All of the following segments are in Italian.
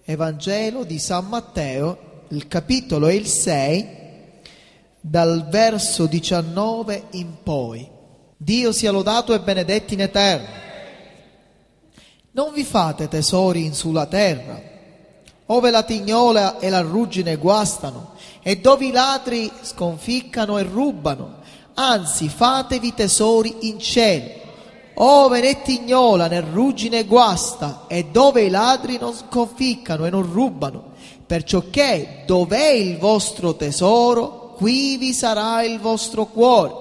Evangelo di San Matteo, il capitolo è il 6, dal verso 19 in poi. Dio sia lodato e benedetto in eterno. Non vi fate tesori sulla terra, ove la tignola e la ruggine guastano, e dove i ladri sconficcano e rubano. Anzi, fatevi tesori in cielo, ove né tignola né ruggine guasta, e dove i ladri non sconficcano e non rubano. Perciò che dov'è il vostro tesoro, qui vi sarà il vostro cuore.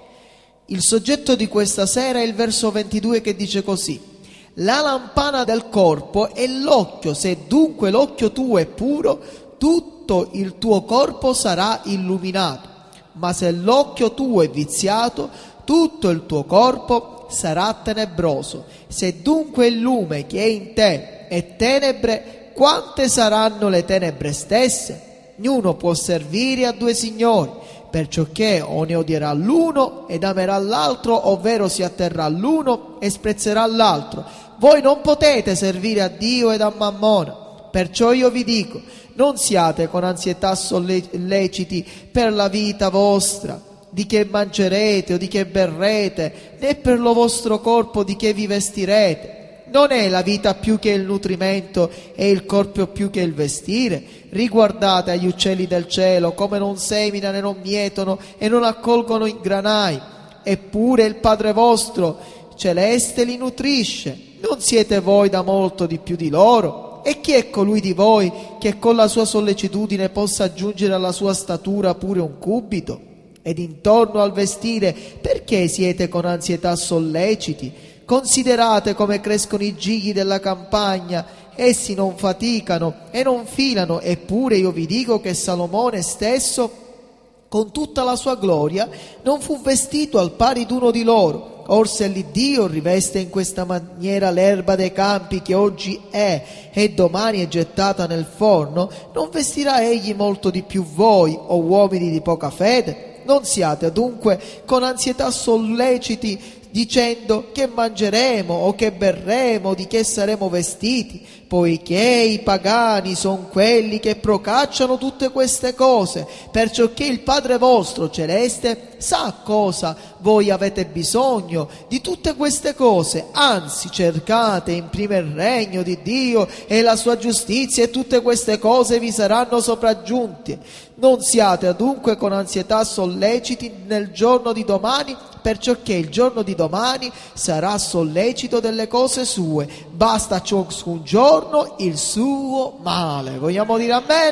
Il soggetto di questa sera è il verso 22 che dice così: la lampana del corpo è l'occhio, se dunque l'occhio tuo è puro, tutto il tuo corpo sarà illuminato. Ma se l'occhio tuo è viziato, tutto il tuo corpo sarà tenebroso. Se dunque il lume che è in te è tenebre, quante saranno le tenebre stesse? Ognuno può servire a due signori, perciò che o ne odierà l'uno ed amerà l'altro, ovvero si atterrà all'uno e sprezzerà l'altro. Voi non potete servire a Dio ed a Mammona. Perciò io vi dico, non siate con ansietà solleciti per la vita vostra, di che mangerete o di che berrete, né per lo vostro corpo di che vi vestirete. Non è la vita più che il nutrimento e il corpo più che il vestire? Riguardate agli uccelli del cielo, come non seminano e non mietono e non accolgono in granai, eppure il Padre vostro celeste li nutrisce. Non siete voi da molto di più di loro? E chi è colui di voi che con la sua sollecitudine possa aggiungere alla sua statura pure un cubito? Ed intorno al vestire, perché siete con ansietà solleciti? Considerate come crescono i gigli della campagna, essi non faticano e non filano, eppure io vi dico che Salomone stesso, con tutta la sua gloria, non fu vestito al pari d'uno di loro. Or se l'Iddio riveste in questa maniera l'erba dei campi che oggi è e domani è gettata nel forno, non vestirà egli molto di più voi, o uomini di poca fede? Non siate dunque con ansietà solleciti dicendo che mangeremo o che berremo, di che saremo vestiti, poiché i pagani sono quelli che procacciano tutte queste cose, perciò che il Padre vostro celeste sa cosa voi avete bisogno di tutte queste cose. Anzi, cercate in primo il regno di Dio e la sua giustizia, e tutte queste cose vi saranno sopraggiunte. Non siate dunque con ansietà solleciti nel giorno di domani, perciò che il giorno di domani sarà sollecito delle cose sue. Basta ciascun giorno il suo male. Vogliamo dire amen?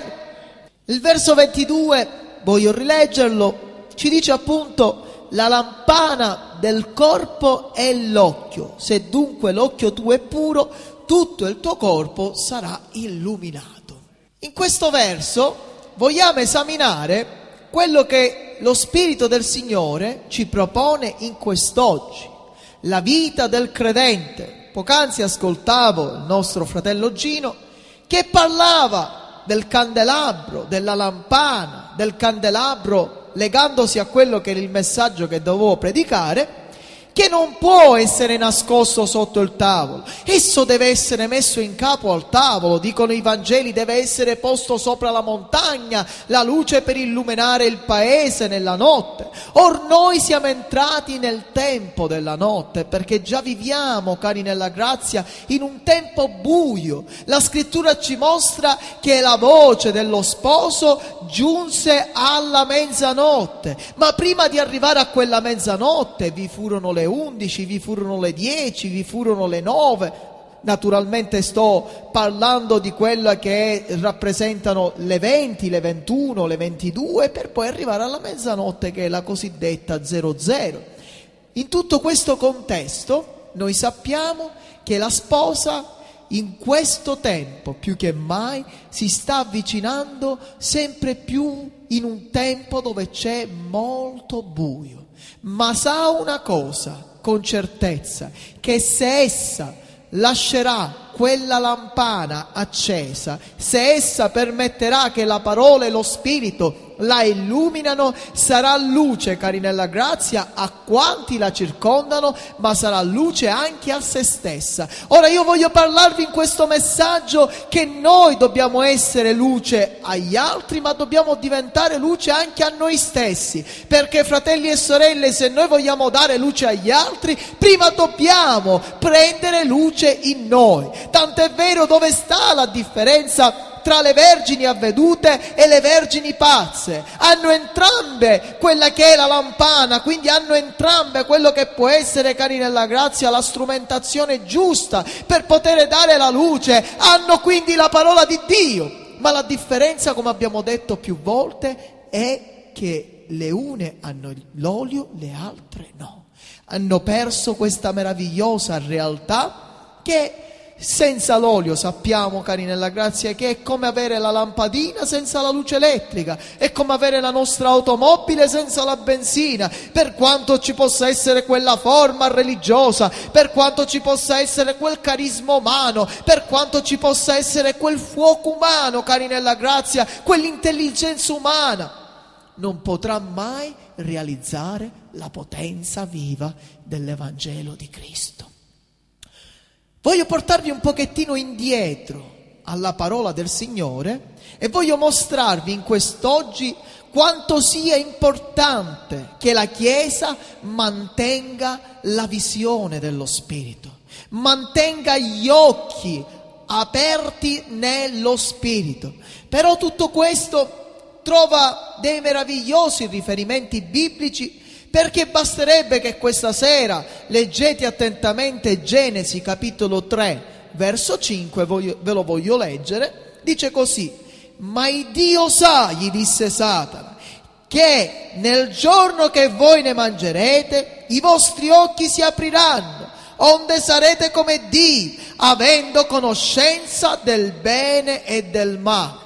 Il verso 22, voglio rileggerlo, ci dice appunto: la lampana del corpo è l'occhio. Se dunque l'occhio tuo è puro, tutto il tuo corpo sarà illuminato. In questo verso vogliamo esaminare quello che lo Spirito del Signore ci propone in quest'oggi, la vita del credente. Poc'anzi ascoltavo il nostro fratello Gino che parlava del candelabro, della lampana, del candelabro, legandosi a quello che era il messaggio che dovevo predicare, che non può essere nascosto sotto il tavolo. Esso deve essere messo in capo al tavolo, dicono i Vangeli, deve essere posto sopra la montagna, la luce per illuminare il paese nella notte. Or noi siamo entrati nel tempo della notte, perché già viviamo, cari nella grazia, in un tempo buio. La scrittura ci mostra che la voce dello sposo giunse alla mezzanotte, ma prima di arrivare a quella mezzanotte vi furono le 11, vi furono le 10, vi furono le 9. Naturalmente sto parlando di quella che rappresentano le 20, le 21, le 22, per poi arrivare alla mezzanotte, che è la cosiddetta 00. In tutto questo contesto noi sappiamo che la sposa in questo tempo più che mai si sta avvicinando sempre più in un tempo dove c'è molto buio. Ma sa una cosa con certezza, che se essa lascerà quella lampana accesa, se essa permetterà che la parola e lo Spirito la illuminano, sarà luce, cari nella grazia, a quanti la circondano, ma sarà luce anche a se stessa. Ora io voglio parlarvi in questo messaggio che noi dobbiamo essere luce agli altri, ma dobbiamo diventare luce anche a noi stessi, perché fratelli e sorelle, se noi vogliamo dare luce agli altri, prima dobbiamo prendere luce in noi. Tant'è vero, dove sta la differenza tra le vergini avvedute e le vergini pazze? Hanno entrambe quella che è la lampana, quindi hanno entrambe quello che può essere, cari nella grazia, la strumentazione giusta per poter dare la luce, hanno quindi la parola di Dio, ma la differenza, come abbiamo detto più volte, è che le une hanno l'olio, le altre no. Hanno perso questa meravigliosa realtà che senza l'olio sappiamo, cari nella grazia, che è come avere la lampadina senza la luce elettrica, è come avere la nostra automobile senza la benzina. Per quanto ci possa essere quella forma religiosa, per quanto ci possa essere quel carisma umano, per quanto ci possa essere quel fuoco umano, cari nella grazia, quell'intelligenza umana, non potrà mai realizzare la potenza viva dell'Evangelo di Cristo. Voglio portarvi un pochettino indietro alla parola del Signore e voglio mostrarvi in quest'oggi quanto sia importante che la Chiesa mantenga la visione dello Spirito, mantenga gli occhi aperti nello Spirito. Però tutto questo trova dei meravigliosi riferimenti biblici, perché basterebbe che questa sera leggete attentamente Genesi capitolo 3 verso 5, ve lo voglio leggere. Dice così: ma il Dio sa, gli disse Satana, che nel giorno che voi ne mangerete i vostri occhi si apriranno, onde sarete come Dio, avendo conoscenza del bene e del male.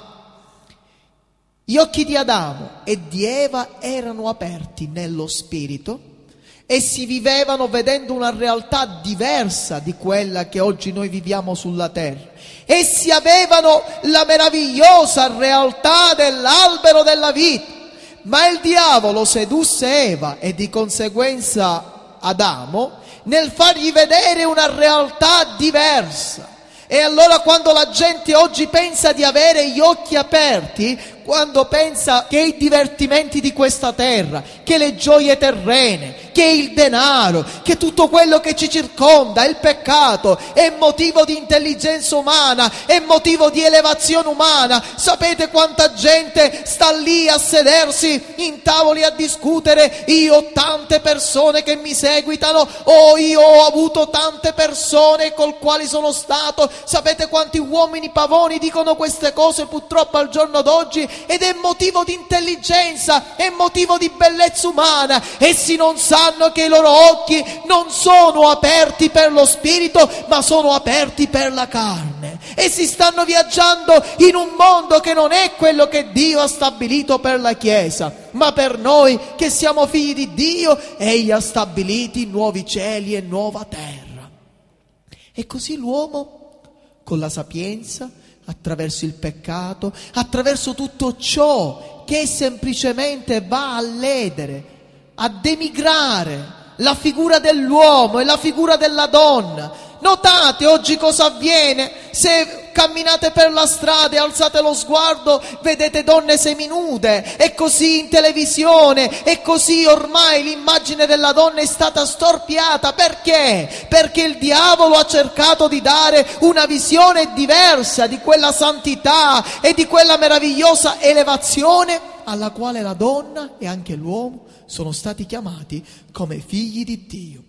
Gli occhi di Adamo e di Eva erano aperti nello spirito e si vivevano vedendo una realtà diversa di quella che oggi noi viviamo sulla terra. Essi avevano la meravigliosa realtà dell'albero della vita, ma il diavolo sedusse Eva e di conseguenza Adamo nel fargli vedere una realtà diversa. E allora quando la gente oggi pensa di avere gli occhi aperti, quando pensa che i divertimenti di questa terra, che le gioie terrene, che il denaro, che tutto quello che ci circonda, il peccato, è motivo di intelligenza umana, è motivo di elevazione umana. Sapete quanta gente sta lì a sedersi in tavoli a discutere: io ho tante persone che mi seguitano, o io ho avuto tante persone col quali sono stato. Sapete quanti uomini pavoni dicono queste cose purtroppo al giorno d'oggi? Ed è motivo di intelligenza, è motivo di bellezza umana. Essi non sanno che i loro occhi non sono aperti per lo spirito, ma sono aperti per la carne. Essi stanno viaggiando in un mondo che non è quello che Dio ha stabilito per la Chiesa, ma per noi che siamo figli di Dio, Egli ha stabiliti nuovi cieli e nuova terra. E così l'uomo, con la sapienza, attraverso il peccato, attraverso tutto ciò che semplicemente va a ledere, a denigrare la figura dell'uomo e la figura della donna. Notate oggi cosa avviene? Se camminate per la strada e alzate lo sguardo, vedete donne seminude, e così in televisione, e così ormai l'immagine della donna è stata storpiata. Perché? Perché il diavolo ha cercato di dare una visione diversa di quella santità e di quella meravigliosa elevazione alla quale la donna e anche l'uomo sono stati chiamati come figli di Dio.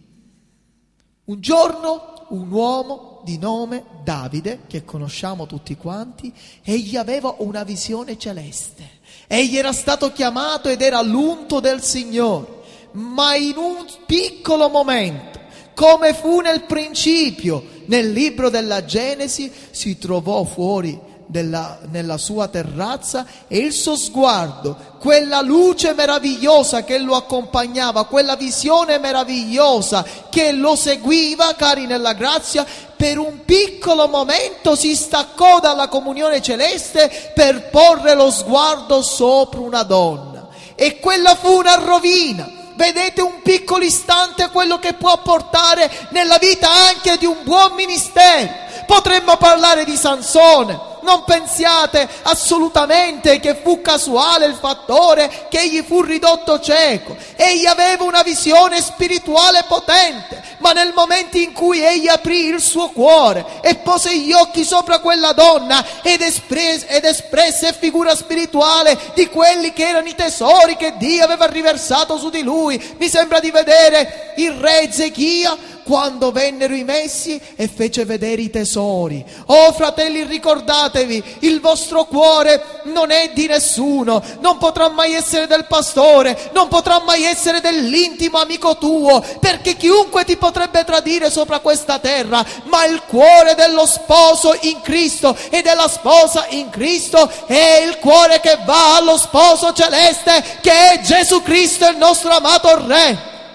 Un giorno un uomo di nome Davide, che conosciamo tutti quanti, egli aveva una visione celeste. Egli era stato chiamato ed era l'unto del Signore, ma in un piccolo momento, come fu nel principio, nel libro della Genesi, si trovò fuori nella sua terrazza, e il suo sguardo, quella luce meravigliosa che lo accompagnava, quella visione meravigliosa che lo seguiva, cari nella grazia, per un piccolo momento si staccò dalla comunione celeste per porre lo sguardo sopra una donna. E quella fu una rovina. Vedete, un piccolo istante quello che può portare nella vita anche di un buon ministero. Potremmo parlare di Sansone. Non pensiate assolutamente che fu casuale il fattore che egli fu ridotto cieco. Egli aveva una visione spirituale potente, ma nel momento in cui egli aprì il suo cuore e pose gli occhi sopra quella donna ed espresse figura spirituale di quelli che erano i tesori che Dio aveva riversato su di lui, mi sembra di vedere il re Ezechia quando vennero i messi e fece vedere i tesori. Oh fratelli, ricordatevi, il vostro cuore non è di nessuno, non potrà mai essere del pastore, non potrà mai essere dell'intimo amico tuo, perché chiunque ti potrebbe tradire sopra questa terra, ma il cuore dello sposo in Cristo e della sposa in Cristo è il cuore che va allo sposo celeste, che è Gesù Cristo, il nostro amato Re.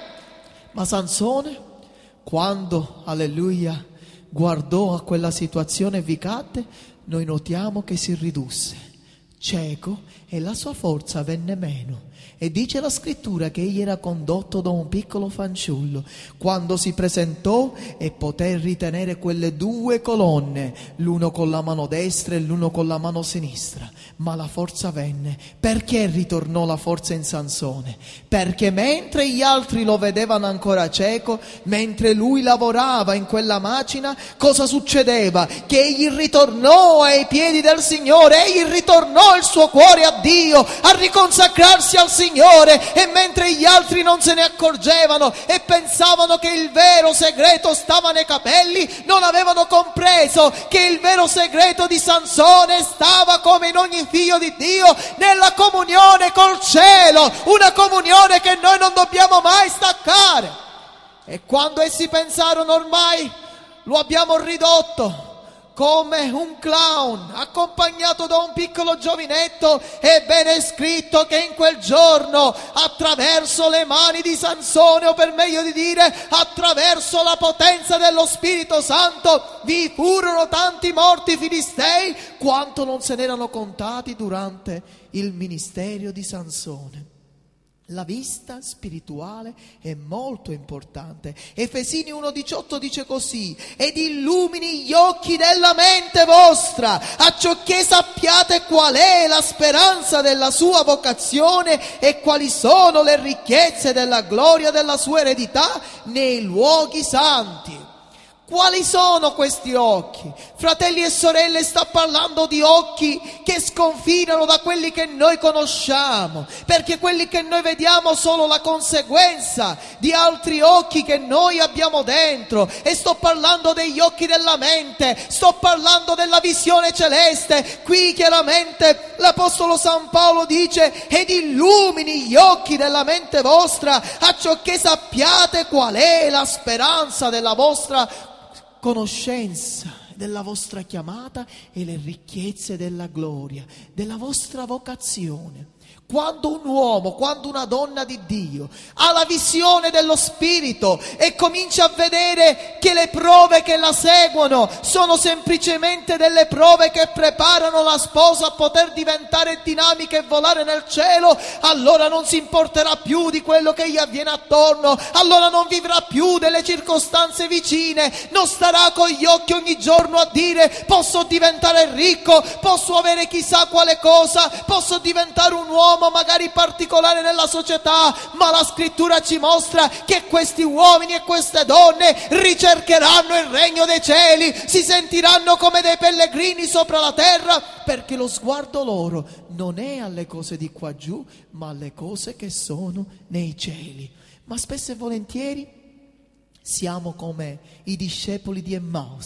Ma Sansone, quando, alleluia, guardò a quella situazione, vi cadde, noi notiamo che si ridusse, cieco, e la sua forza venne meno. E dice la scrittura che egli era condotto da un piccolo fanciullo. Quando si presentò e poté ritenere quelle due colonne, l'uno con la mano destra e l'uno con la mano sinistra, ma la forza venne. Perché ritornò la forza in Sansone? Perché mentre gli altri lo vedevano ancora cieco, mentre lui lavorava in quella macina, cosa succedeva? Che egli ritornò ai piedi del Signore, egli ritornò il suo cuore a Dio, a riconsacrarsi al Signore, e mentre gli altri non se ne accorgevano e pensavano che il vero segreto stava nei capelli, non avevano compreso che il vero segreto di Sansone stava, come in ogni figlio di Dio, nella comunione col cielo, una comunione che noi non dobbiamo mai staccare. E quando essi pensarono ormai lo abbiamo ridotto come un clown accompagnato da un piccolo giovinetto, ebbene è scritto che in quel giorno, attraverso le mani di Sansone, o per meglio di dire attraverso la potenza dello Spirito Santo, vi furono tanti morti filistei quanto non se n'erano contati durante il ministero di Sansone. La vista spirituale è molto importante. Efesini 1,18 dice così: ed illumini gli occhi della mente vostra, acciocché sappiate qual è la speranza della sua vocazione e quali sono le ricchezze della gloria della sua eredità nei luoghi santi. Quali sono questi occhi? Fratelli e sorelle, sta parlando di occhi che sconfinano da quelli che noi conosciamo, perché quelli che noi vediamo sono la conseguenza di altri occhi che noi abbiamo dentro. E sto parlando degli occhi della mente, sto parlando della visione celeste. Qui chiaramente l'Apostolo San Paolo dice: ed illumini gli occhi della mente vostra, acciocché sappiate qual è la speranza della vostra conoscenza, della vostra chiamata e le ricchezze della gloria, della vostra vocazione. Quando un uomo, quando una donna di Dio ha la visione dello Spirito e comincia a vedere che le prove che la seguono sono semplicemente delle prove che preparano la sposa a poter diventare dinamica e volare nel cielo, allora non si importerà più di quello che gli avviene attorno, allora non vivrà più delle circostanze vicine, non starà con gli occhi ogni giorno a dire: posso diventare ricco, posso avere chissà quale cosa, posso diventare un uomo magari particolare nella società. Ma la scrittura ci mostra che questi uomini e queste donne ricercheranno il regno dei cieli, si sentiranno come dei pellegrini sopra la terra, perché lo sguardo loro non è alle cose di qua giù, ma alle cose che sono nei cieli. Ma spesso e volentieri siamo come i discepoli di Emmaus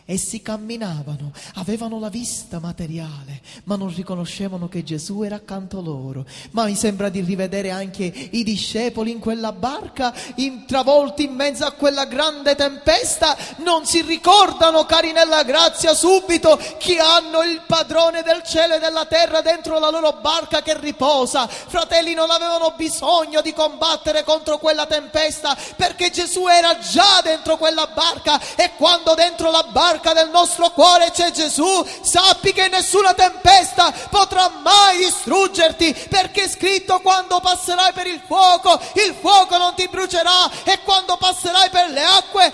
Essi camminavano, avevano la vista materiale, ma non riconoscevano che Gesù era accanto loro. Ma mi sembra di rivedere anche i discepoli in quella barca, travolti in mezzo a quella grande tempesta. Non si ricordano, cari nella grazia, subito che hanno il padrone del cielo e della terra dentro la loro barca che riposa. Fratelli, non avevano bisogno di combattere contro quella tempesta, perché Gesù era già dentro quella barca, e quando dentro la barca del nostro cuore c'è Gesù, sappi che nessuna tempesta potrà mai distruggerti, perché è scritto: quando passerai per il fuoco non ti brucerà, e quando passerai per le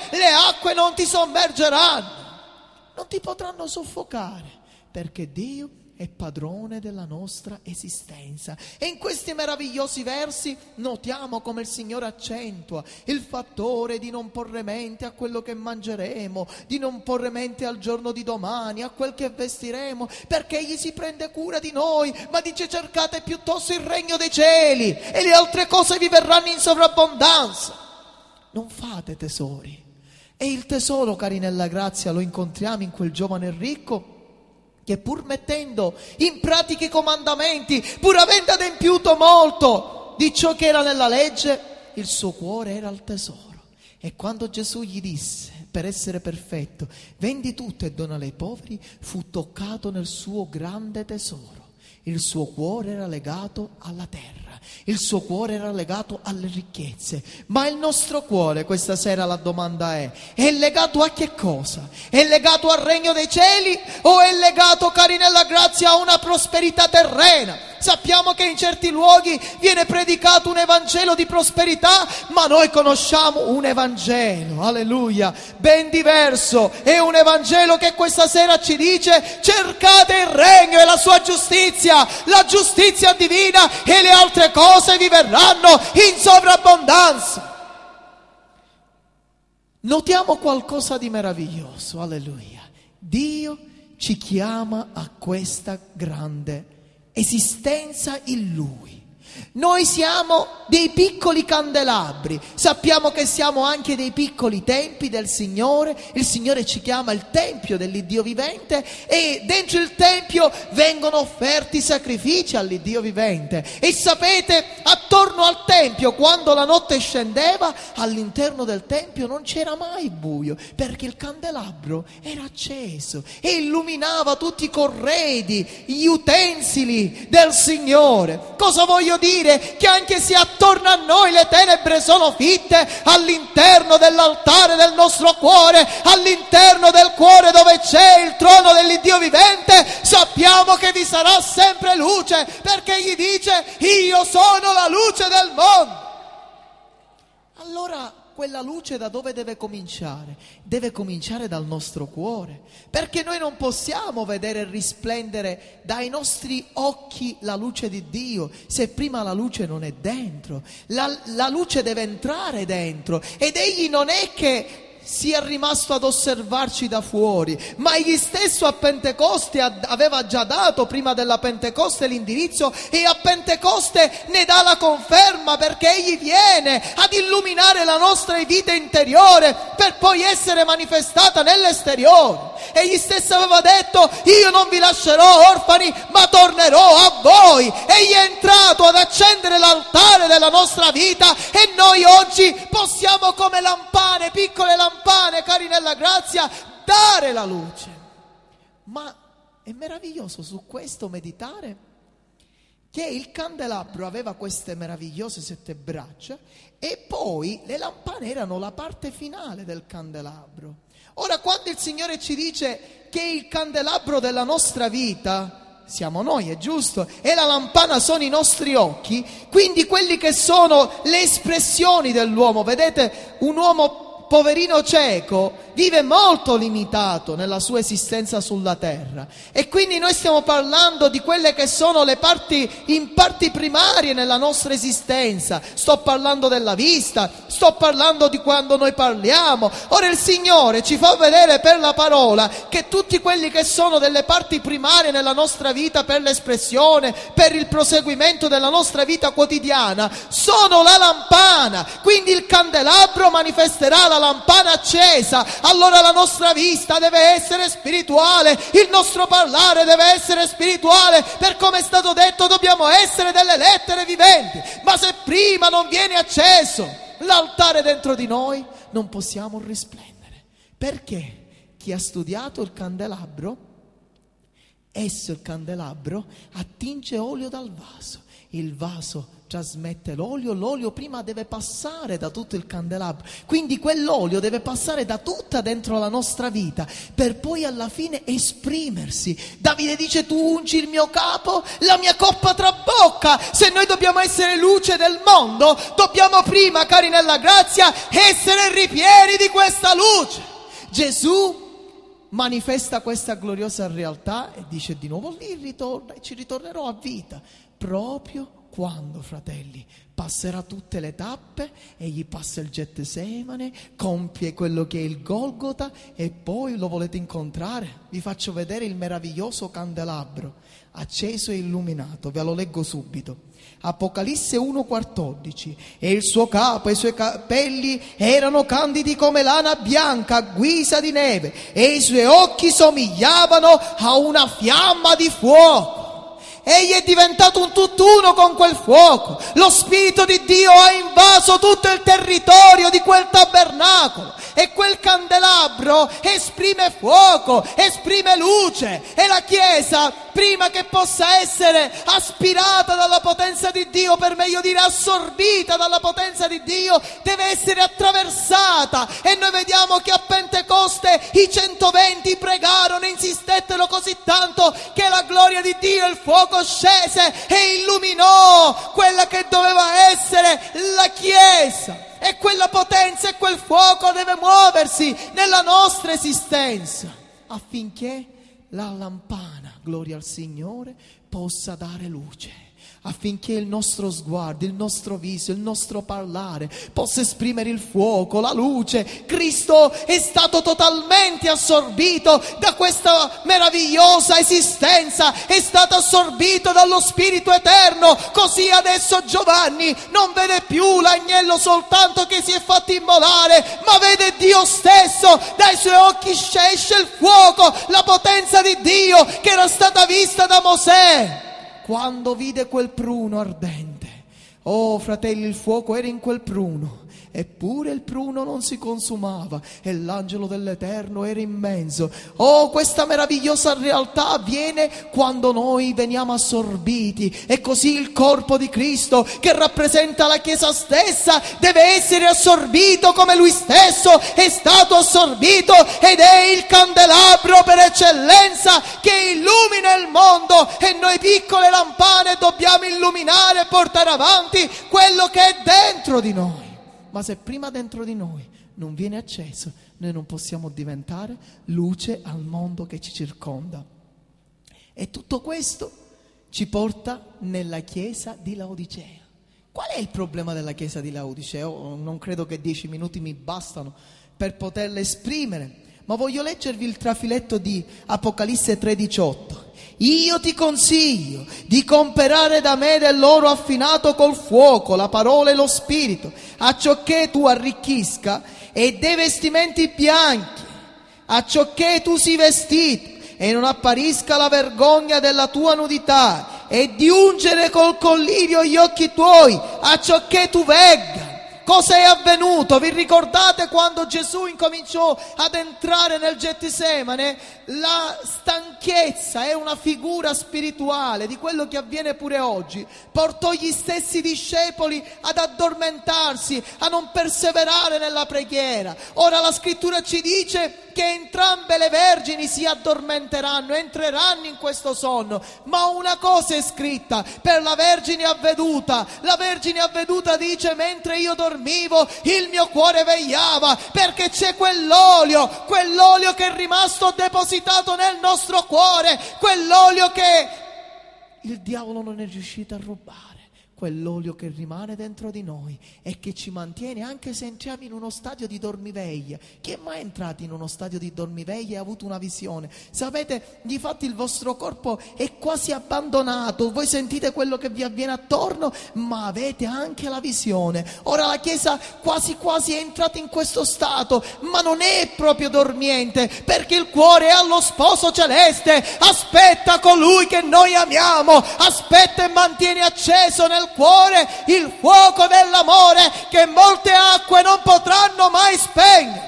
acque non ti sommergeranno, non ti potranno soffocare, perché Dio è padrone della nostra esistenza. E in questi meravigliosi versi notiamo come il Signore accentua il fattore di non porre mente a quello che mangeremo, di non porre mente al giorno di domani, a quel che vestiremo, perché Egli si prende cura di noi. Ma dice: cercate piuttosto il regno dei cieli e le altre cose vi verranno in sovrabbondanza. Non fate tesori. E il tesoro, cari nella grazia, lo incontriamo in quel giovane ricco che, pur mettendo in pratica i comandamenti, pur avendo adempiuto molto di ciò che era nella legge, il suo cuore era al tesoro. E quando Gesù gli disse, per essere perfetto: vendi tutto e donali ai poveri, fu toccato nel suo grande tesoro. Il suo cuore era legato alla terra, il suo cuore era legato alle ricchezze. Ma il nostro cuore, questa sera la domanda è legato a che cosa? È legato al regno dei cieli o è legato, cari nella grazia, a una prosperità terrena? Sappiamo che in certi luoghi viene predicato un evangelo di prosperità, ma noi conosciamo un evangelo, alleluia, ben diverso. È un evangelo che questa sera ci dice: cercate il regno e la sua giustizia, la giustizia divina, e le altre cose vi verranno in sovrabbondanza. Notiamo qualcosa di meraviglioso, alleluia. Dio ci chiama a questa grande esistenza in Lui. Noi siamo dei piccoli candelabri, sappiamo che siamo anche dei piccoli tempi del Signore. Il Signore ci chiama il tempio dell'Iddio vivente, e dentro il tempio vengono offerti sacrifici all'Iddio vivente. E sapete, attorno al tempio, quando la notte scendeva, all'interno del tempio non c'era mai buio, perché il candelabro era acceso e illuminava tutti i corredi, gli utensili del Signore. Cosa voglio dire? Che anche se attorno a noi le tenebre sono fitte, all'interno dell'altare del nostro cuore, all'interno del cuore dove c'è il trono dell'Iddio vivente, sappiamo che vi sarà sempre luce, perché Egli dice: io sono la luce del mondo. Allora quella luce da dove deve cominciare? Deve cominciare dal nostro cuore, perché noi non possiamo vedere risplendere dai nostri occhi la luce di Dio se prima la luce non è dentro. La luce deve entrare dentro, ed Egli non è che sia rimasto ad osservarci da fuori, ma egli stesso a Pentecoste aveva già dato, prima della Pentecoste, l'indirizzo, e a Pentecoste ne dà la conferma, perché egli viene ad illuminare la nostra vita interiore per poi essere manifestata nell'esteriore. Egli stesso aveva detto: io non vi lascerò orfani, ma tornerò a voi. Egli è entrato ad accendere l'altare della nostra vita, e noi oggi possiamo, come lampane, piccole lampane, cari nella grazia, dare la luce. Ma è meraviglioso su questo meditare, che il candelabro aveva queste meravigliose 7 braccia, e poi le lampane erano la parte finale del candelabro. Ora, quando il Signore ci dice che il candelabro della nostra vita siamo noi, è giusto, e la lampana sono i nostri occhi, quindi quelli che sono le espressioni dell'uomo. Vedete, un uomo poverino cieco vive molto limitato nella sua esistenza sulla terra, e quindi noi stiamo parlando di quelle che sono le parti primarie nella nostra esistenza. Sto parlando della vista, sto parlando di quando noi parliamo. Ora il Signore ci fa vedere per la parola che tutti quelli che sono delle parti primarie nella nostra vita, per l'espressione, per il proseguimento della nostra vita quotidiana, sono la lampana. Quindi il candelabro manifesterà la lampana accesa, allora la nostra vista deve essere spirituale, il nostro parlare deve essere spirituale, per come è stato detto dobbiamo essere delle lettere viventi. Ma se prima non viene acceso l'altare dentro di noi, non possiamo risplendere. Perché chi ha studiato il candelabro, esso, il candelabro, attinge olio dal vaso, il vaso trasmette l'olio prima deve passare da tutto il candelabro, quindi quell'olio deve passare da tutta dentro la nostra vita per poi alla fine esprimersi. Davide dice: tu ungi il mio capo, la mia coppa trabocca. Se noi dobbiamo essere luce del mondo, dobbiamo prima, cari nella grazia, essere ripieni di questa luce. Gesù manifesta questa gloriosa realtà e dice di nuovo lì ritorna e ci ritornerò a vita proprio quando, fratelli, passerà tutte le tappe, egli passa il Getsemane, compie quello che è il Golgota e poi lo volete incontrare? Vi faccio vedere il meraviglioso candelabro acceso e illuminato, ve lo leggo subito. Apocalisse 1,14: e il suo capo e i suoi capelli erano candidi come lana bianca a guisa di neve, e i suoi occhi somigliavano a una fiamma di fuoco. Egli è diventato un tutt'uno con quel fuoco. Lo Spirito di Dio ha invaso tutto il territorio di quel tabernacolo e quel candelabro esprime fuoco, esprime luce, e la Chiesa, prima che possa essere aspirata dalla potenza di Dio, per meglio dire assorbita dalla potenza di Dio, deve essere attraversata. E noi vediamo che a Pentecoste i 120 pregarono, insistettero così tanto che la gloria di Dio e il fuoco scese e illuminò quella che doveva essere la Chiesa. E quella potenza e quel fuoco deve muoversi nella nostra esistenza affinché la lampana, gloria al Signore, possa dare luce, affinché il nostro sguardo, il nostro viso, il nostro parlare possa esprimere il fuoco, la luce. Cristo è stato totalmente assorbito da questa meravigliosa esistenza, è stato assorbito dallo Spirito Eterno. Così adesso Giovanni non vede più l'agnello soltanto che si è fatto immolare, ma vede Dio stesso. Dai suoi occhi esce il fuoco, la potenza di Dio che era stata vista da Mosè quando vide quel pruno ardente. Oh fratelli, il fuoco era in quel pruno, eppure il pruno non si consumava e l'angelo dell'Eterno era immenso. Oh, questa meravigliosa realtà avviene quando noi veniamo assorbiti, e così il corpo di Cristo, che rappresenta la Chiesa stessa, deve essere assorbito come Lui stesso è stato assorbito, ed è il candelabro per eccellenza che illumina il mondo, e noi piccole lampane dobbiamo illuminare e portare avanti quello che è dentro di noi. Ma se prima dentro di noi non viene acceso, noi non possiamo diventare luce al mondo che ci circonda. E tutto questo ci porta nella chiesa di Laodicea. Qual è il problema della chiesa di Laodicea? Non credo che 10 minuti mi bastano per poterla esprimere, ma voglio leggervi il trafiletto di Apocalisse 3,18. Io ti consiglio di comprare da me dell'oro affinato col fuoco, la parola e lo spirito, acciò che tu arricchisca, e dei vestimenti bianchi, acciò che tu sii vestito e non apparisca la vergogna della tua nudità, e di ungere col collirio gli occhi tuoi, acciò che tu vegga. Cosa è avvenuto? Vi ricordate quando Gesù incominciò ad entrare nel Getsemane? La stanchezza è una figura spirituale di quello che avviene pure oggi. Portò gli stessi discepoli ad addormentarsi, a non perseverare nella preghiera. Ora la scrittura ci dice che entrambe le vergini si addormenteranno, entreranno in questo sonno. Ma una cosa è scritta per la Vergine avveduta. La Vergine avveduta dice: mentre io dormivo il mio cuore vegliava, perché c'è quell'olio che è rimasto depositato nel nostro cuore, quell'olio che il diavolo non è riuscito a rubare, quell'olio che rimane dentro di noi e che ci mantiene anche se entriamo in uno stadio di dormiveglia. Chi è mai entrato in uno stadio di dormiveglia e ha avuto una visione? Sapete, difatti il vostro corpo è quasi abbandonato, voi sentite quello che vi avviene attorno, ma avete anche la visione. Ora la Chiesa quasi quasi è entrata in questo stato, ma non è proprio dormiente, perché il cuore è allo sposo celeste, aspetta colui che noi amiamo, aspetta e mantiene acceso nel cuore il fuoco dell'amore che molte acque non potranno mai spegnere.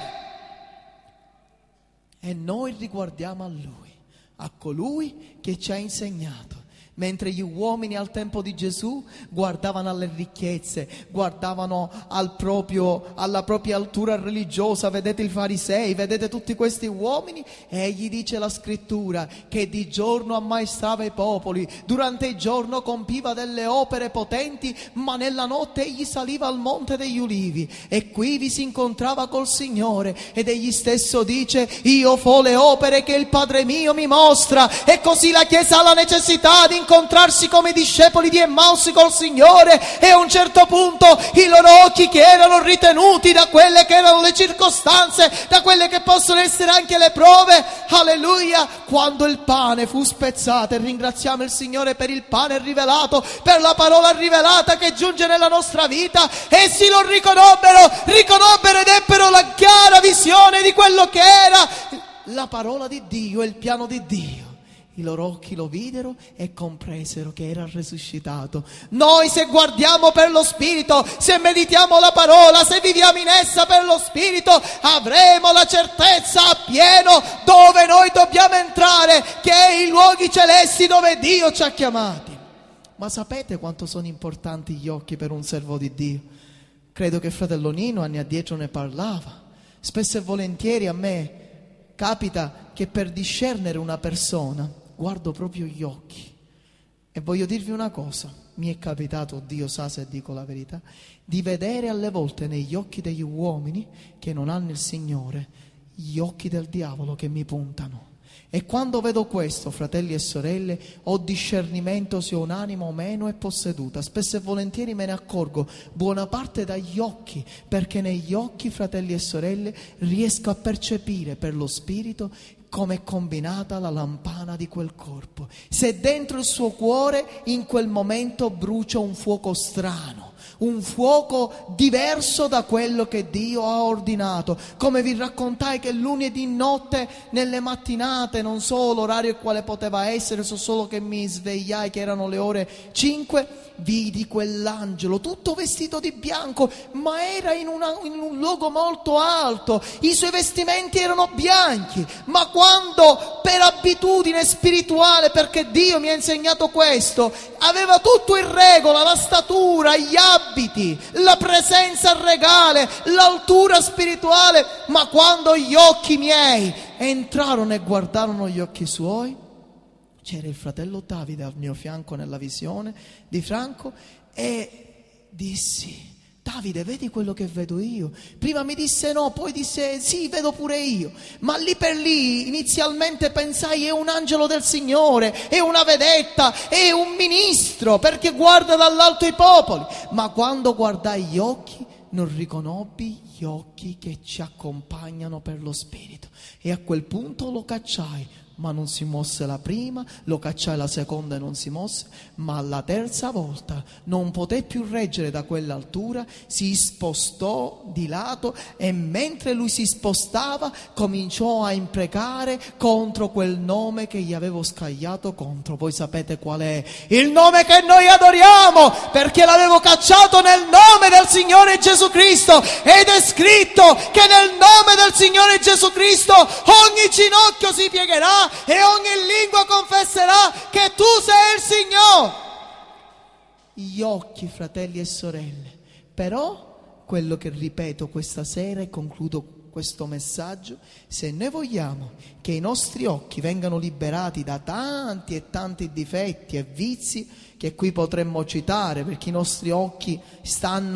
E noi riguardiamo a Lui, a colui che ci ha insegnato. Mentre gli uomini al tempo di Gesù guardavano alle ricchezze, guardavano alla propria altura religiosa, vedete i farisei, vedete tutti questi uomini, egli dice la scrittura che di giorno ammaestrava i popoli, durante il giorno compiva delle opere potenti, ma nella notte egli saliva al monte degli ulivi e qui vi si incontrava col Signore ed egli stesso dice: io fo le opere che il Padre mio mi mostra. E così la Chiesa ha la necessità di incontrarsi come discepoli di Emmaus col Signore, e a un certo punto i loro occhi, che erano ritenuti da quelle che erano le circostanze, da quelle che possono essere anche le prove, alleluia, quando il pane fu spezzato, e ringraziamo il Signore per il pane rivelato, per la parola rivelata che giunge nella nostra vita, essi lo riconobbero ed ebbero la chiara visione di quello che era la parola di Dio e il piano di Dio. I loro occhi lo videro e compresero che era risuscitato. Noi, se guardiamo per lo Spirito, se meditiamo la parola, se viviamo in essa per lo Spirito, avremo la certezza appieno dove noi dobbiamo entrare, che è i luoghi celesti dove Dio ci ha chiamati. Ma sapete quanto sono importanti gli occhi per un servo di Dio? Credo che fratello Nino anni addietro ne parlava. Spesso e volentieri a me capita che per discernere una persona guardo proprio gli occhi. E voglio dirvi una cosa, mi è capitato, Dio sa se dico la verità, di vedere alle volte negli occhi degli uomini che non hanno il Signore gli occhi del diavolo che mi puntano. E quando vedo questo, fratelli e sorelle, ho discernimento se ho un'anima o meno è posseduta. Spesso e volentieri me ne accorgo buona parte dagli occhi, perché negli occhi, fratelli e sorelle, riesco a percepire per lo Spirito come è combinata la lampana di quel corpo. Se dentro il suo cuore in quel momento brucia un fuoco strano, un fuoco diverso da quello che Dio ha ordinato, come vi raccontai che lunedì notte nelle mattinate, non so l'orario quale poteva essere, so solo che mi svegliai che erano le ore 5, vidi quell'angelo tutto vestito di bianco, ma era in un luogo molto alto, i suoi vestimenti erano bianchi, ma quando per abitudine spirituale, perché Dio mi ha insegnato questo, aveva tutto in regola, la statura, gli abiti, la presenza regale, l'altura spirituale, ma quando gli occhi miei entrarono e guardarono gli occhi suoi, c'era il fratello Davide al mio fianco nella visione di Franco, e dissi: Davide, vedi quello che vedo io? Prima mi disse no, poi disse sì, vedo pure io. Ma lì per lì inizialmente pensai: è un angelo del Signore, è una vedetta, è un ministro, perché guarda dall'alto i popoli. Ma quando guardai gli occhi, non riconobbi gli occhi che ci accompagnano per lo Spirito, e a quel punto lo cacciai. Ma non si mosse la prima, lo cacciai la seconda e non si mosse, ma alla terza volta non poté più reggere da quell'altura, si spostò di lato, e mentre lui si spostava cominciò a imprecare contro quel nome che gli avevo scagliato contro. Voi sapete qual è? Il nome che noi adoriamo, perché l'avevo cacciato nel nome del Signore Gesù Cristo, ed è scritto che nel nome del Signore Gesù Cristo ogni ginocchio si piegherà e ogni lingua confesserà che tu sei il Signore. Gli occhi, fratelli e sorelle. Però quello che ripeto questa sera, e concludo questo messaggio: se noi vogliamo che i nostri occhi vengano liberati da tanti e tanti difetti e vizi che qui potremmo citare, perché i nostri occhi stanno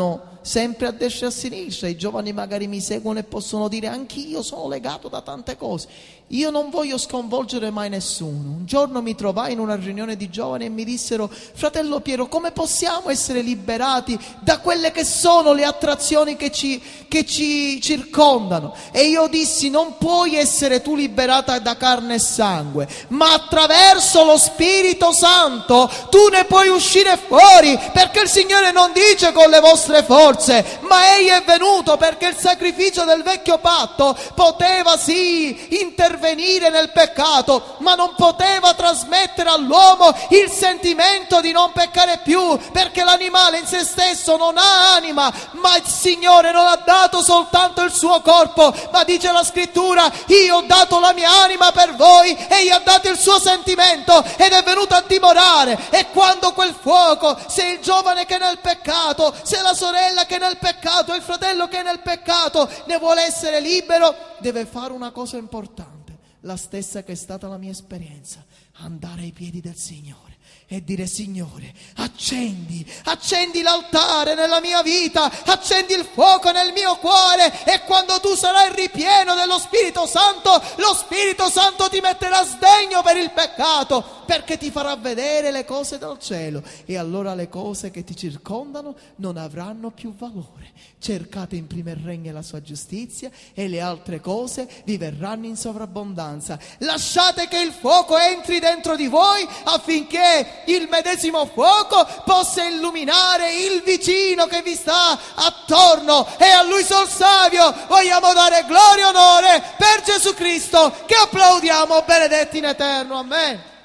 sempre a destra e a sinistra. I giovani magari mi seguono e possono dire: anch'io sono legato da tante cose. Io non voglio sconvolgere mai nessuno. Un giorno mi trovai in una riunione di giovani e mi dissero: fratello Piero, come possiamo essere liberati da quelle che sono le attrazioni che ci circondano? E io dissi: non puoi essere tu liberata da carne e sangue, ma attraverso lo Spirito Santo tu ne puoi uscire fuori, perché il Signore non dice con le vostre forze, ma Egli è venuto perché il sacrificio del vecchio patto poteva sì intervenire nel peccato, ma non poteva trasmettere all'uomo il sentimento di non peccare più, perché l'animale in se stesso non ha anima, ma il Signore non ha dato soltanto il suo corpo, ma dice la scrittura: io ho dato la mia anima per voi, e gli ha dato il suo sentimento ed è venuto a dimorare. E quando quel fuoco, se il giovane che è nel peccato, se la sorella che è nel peccato, il fratello che è nel peccato ne vuole essere libero, deve fare una cosa importante, la stessa che è stata la mia esperienza: andare ai piedi del Signore e dire: Signore, accendi l'altare nella mia vita, accendi il fuoco nel mio cuore, e quando tu sarai ripieno dello Spirito Santo, lo Spirito Santo ti metterà sdegno per il peccato, perché ti farà vedere le cose del cielo, e allora le cose che ti circondano non avranno più valore. Cercate in primo il regno e la sua giustizia, e le altre cose vi verranno in sovrabbondanza. Lasciate che il fuoco entri dentro di voi, affinché il medesimo fuoco possa illuminare il vicino che vi sta attorno. E a Lui sol savio vogliamo dare gloria e onore per Gesù Cristo, che applaudiamo benedetti in eterno. Amen.